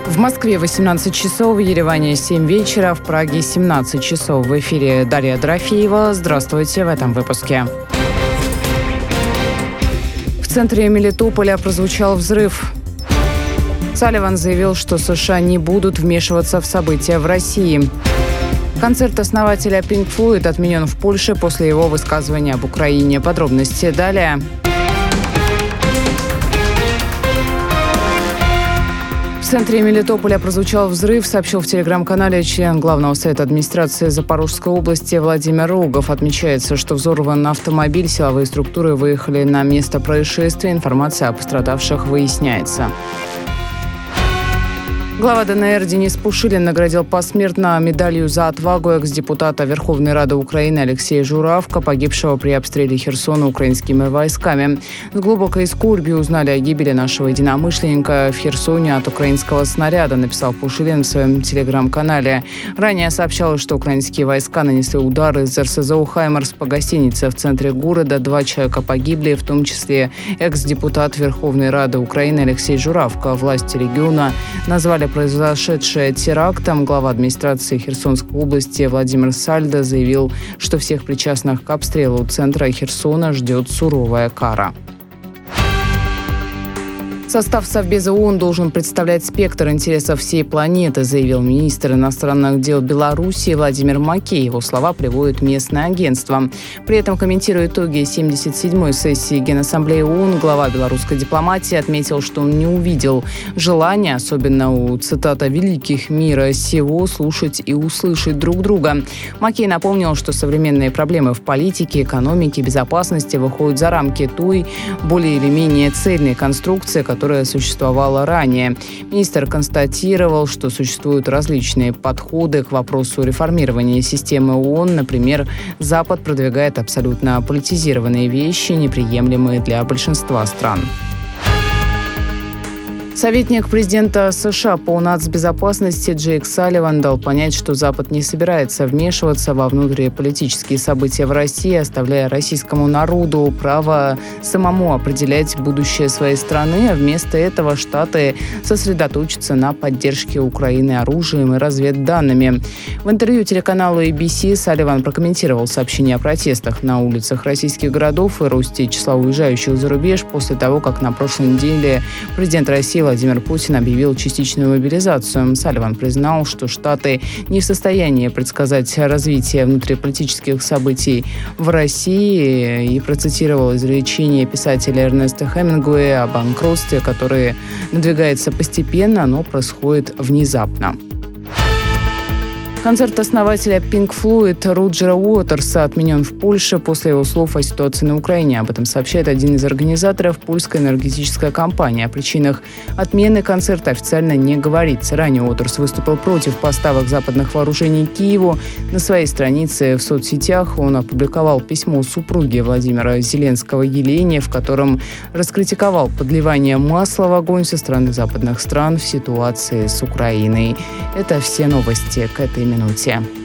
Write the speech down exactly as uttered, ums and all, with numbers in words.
В Москве восемнадцать часов, в Ереване семь вечера, в Праге семнадцать часов. В эфире Дарья Дорофеева. Здравствуйте в этом выпуске. В центре Мелитополя прозвучал взрыв. Салливан заявил, что США не будут вмешиваться в события в России. Концерт основателя Pink Floyd отменен в Польше после его высказывания об Украине. Подробности далее. В центре Мелитополя прозвучал взрыв, сообщил в телеграм-канале член Главного совета администрации Запорожской области Владимир Рогов. Отмечается, что взорван автомобиль, силовые структуры выехали на место происшествия. Информация о пострадавших выясняется. Глава ДНР Денис Пушилин наградил посмертно медалью за отвагу экс-депутата Верховной Рады Украины Алексея Журавка, погибшего при обстреле Херсона украинскими войсками. С глубокой скорбью узнали о гибели нашего единомышленника в Херсоне от украинского снаряда, написал Пушилин в своем телеграм-канале. Ранее сообщалось, что украинские войска нанесли удары из РСЗО «Хаймарс» по гостинице в центре города. Два человека погибли, в том числе экс-депутат Верховной Рады Украины Алексей Журавка. Власти региона назвали произошедшее терактом. Глава администрации Херсонской области Владимир Сальдо заявил, что всех причастных к обстрелу центра Херсона ждет суровая кара. Состав Совбеза ООН должен представлять спектр интересов всей планеты, заявил министр иностранных дел Беларуси Владимир Макей. Его слова приводит местное агентство. При этом, комментируя итоги семьдесят седьмой сессии Генассамблеи ООН, глава белорусской дипломатии отметил, что он не увидел желания, особенно у, цитата, «великих мира сего, слушать и услышать друг друга». Макей напомнил, что современные проблемы в политике, экономике, безопасности выходят за рамки той более или менее цельной конструкции, которая которая существовала ранее. Министр констатировал, что существуют различные подходы к вопросу реформирования системы ООН. Например, Запад продвигает абсолютно политизированные вещи, неприемлемые для большинства стран. Советник президента США по нацбезопасности Джейк Салливан дал понять, что Запад не собирается вмешиваться во внутриполитические события в России, оставляя российскому народу право самому определять будущее своей страны, а вместо этого Штаты сосредоточатся на поддержке Украины оружием и разведданными. В интервью телеканалу эй би си Салливан прокомментировал сообщения о протестах на улицах российских городов и росте числа уезжающих за рубеж после того, как на прошлой неделе президент России Владимир Путин объявил частичную мобилизацию. Салливан признал, что Штаты не в состоянии предсказать развитие внутриполитических событий в России и процитировал изречение писателя Эрнеста Хемингуэя о банкротстве, которое надвигается постепенно, но происходит внезапно. Концерт основателя Pink Floyd Роджера Уотерса отменен в Польше после его слов о ситуации на Украине. Об этом сообщает один из организаторов, польская энергетическая компания. О причинах отмены концерта официально не говорится. Ранее Уотерс выступил против поставок западных вооружений Киеву. На своей странице в соцсетях он опубликовал письмо супруги Владимира Зеленского Елене, в котором раскритиковал подливание масла в огонь со стороны западных стран в ситуации с Украиной. Это все новости к этой минуте.